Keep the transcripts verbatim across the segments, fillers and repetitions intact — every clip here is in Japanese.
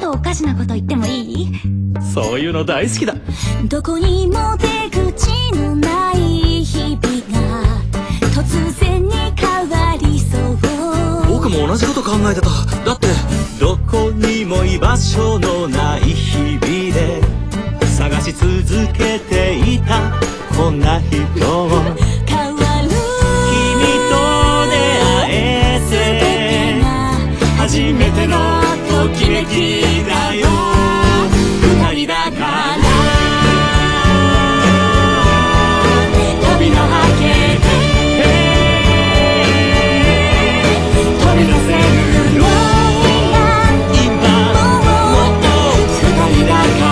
とおかしなこと言ってもいい？ そういうの大好きだ。 どこにも出口のない日々が突然に変わりそう。 僕も同じこと考えてた。だってどこにも居場所のない日々で探し続けていたこんな人を変わる君と出会えて初めてのときめきだよ。二人だから扉開けて飛び出せるよ。今もっと二人だ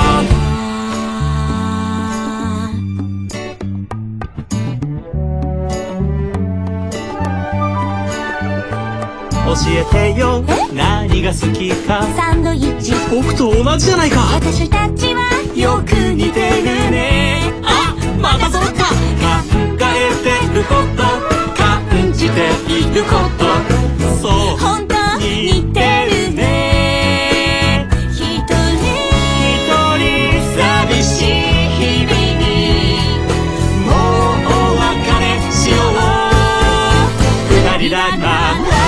から教えてよ何が好きか。 サンドイッチ。 僕と同じじゃないか。 私たちはよく似てるね。 あ、またそうか。考えてること感じていることそう本当に似てるね。一人一人寂しい日々にもうお別れしよう。二人だから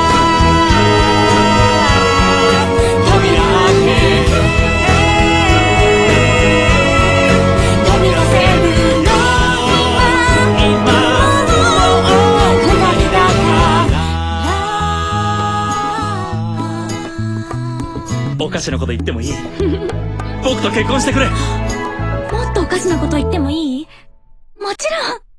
おかしなこと言ってもいい？僕と結婚してくれ。 もっとおかしなこと言ってもいい？もちろん。